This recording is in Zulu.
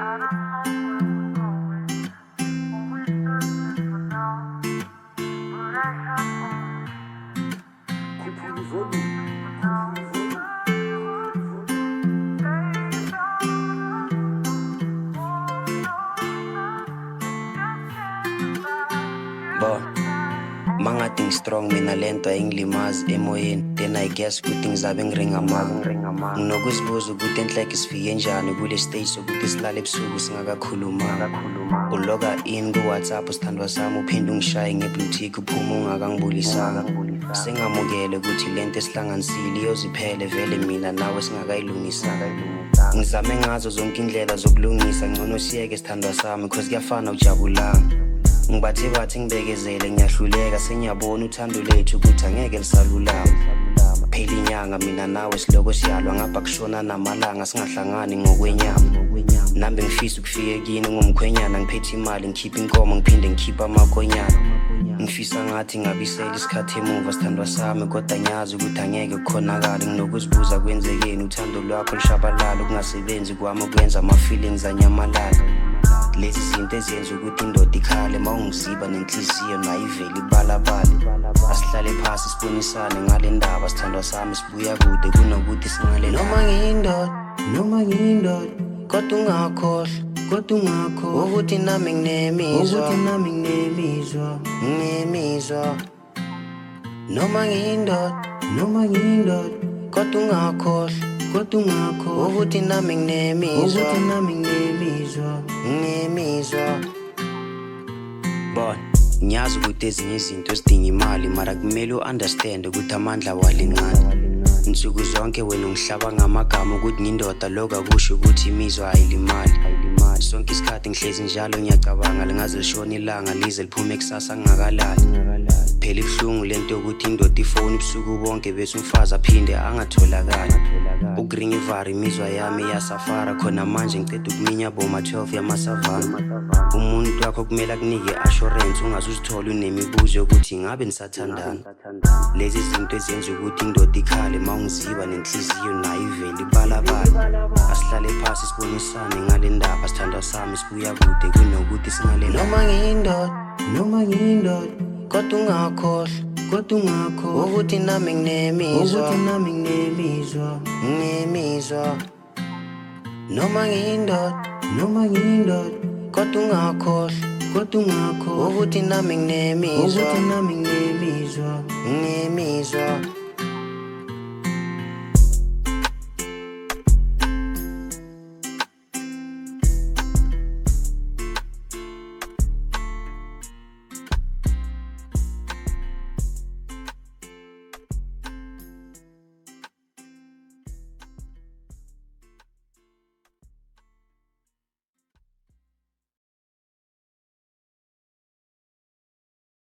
Mangating strong mina lento ayingilimazi emoyeni. Then I guess ukuthi ngizabe ngiringamanga. Nginokuzibuza ukuthi enhleke sifike njani kule stage sokuthi silale ebusuku singakakhulumanga. Uloga in ku-WhatsApp sithandwa sami uphinde ungishaye nge-blue tick uphuma ungakangibulisanga. Sengamukele ukuthi lento esihlanganisile iyoziphele vele mina nawe singakayilungisanga. Ngizame ngazo zonke indlela zokulungisa ngcono siyeke sithandwa sami cause kuyafana ujabulanga. Ngibathe bathi ngibekezele ngiyahluleka sengiyabona uthando lethu ukuthi angeke lisalulama. Phela inyanga mina nawe siloko siyalwa ngapha kushona namalanga singahlangani ngokwenyama. Nambe ngifisa ukufika kini ngomkhwenyana ngiphethe imali ngikhipha inkomo ngiphinde ngikhipha amakonyana. Ngifisa ngathi ngabisela isikhathi emuva sithandwa sami kodwa ngiyazi ukuthi angeke kukhonakala. Nginokuzibuza kwenzekeni uthando lwakho lishabalala ukungasebenzi kwami ukwenza ama-feelings anyamalala. Lezi zinto ezenza ukuthi indoda ikhale mawungiziba nenhliziyo nayivele ibalabala. Asihlale phasi sibonisane ngale ndaba sithandwa sami sibuya kude kunokuthi singale. Noma ngiyindoda kodwa ungakhohlwa ukuthi nami nginemizwa. Noma ngiyindoda kodwa ungakhohlwa ukuthi nami nginemizwa. Ngiyazi ukuthi ezinye izinto zidinga imali mara kumele u-understand ukuthi amandla walingana. Nsuku zonke wena ungihlaba ngamagama ukuthi ngiyindoda lokho akusho ukuthi imizwa ayilimali. Sonke isikhathi ngihlezi njalo ngiyacabanga lingaze lishona ilanga lize liphume kusasa ngingakalali. Phela ibuhlungu lento yokuthi indoda ifoni ubusuku bonke bese umfazi aphinde angatholakali. Ugringa ivari imizwa yami iyasafara khona manje ngiceda ukuminya boma 12 yamasavana. Umuntu wakho kumele akunike assurance ungazuzithola unemibuzo yokuthi ngabe nisathandana. Lezi zinto ezenza ukuthi indoda ikhale mawungiziba nenhliziyo nayivele ibalabala. Asihlale phasi sibonisane ngale ndaba sithandwa sami sibuya kude kunokuthi singale. Noma ngiyindoda kodwa ungakhohlwa ukuthi nami nginemizwa. Noma ngiyindoda kodwa ungakhohlwa ukuthi nami nginemizwa.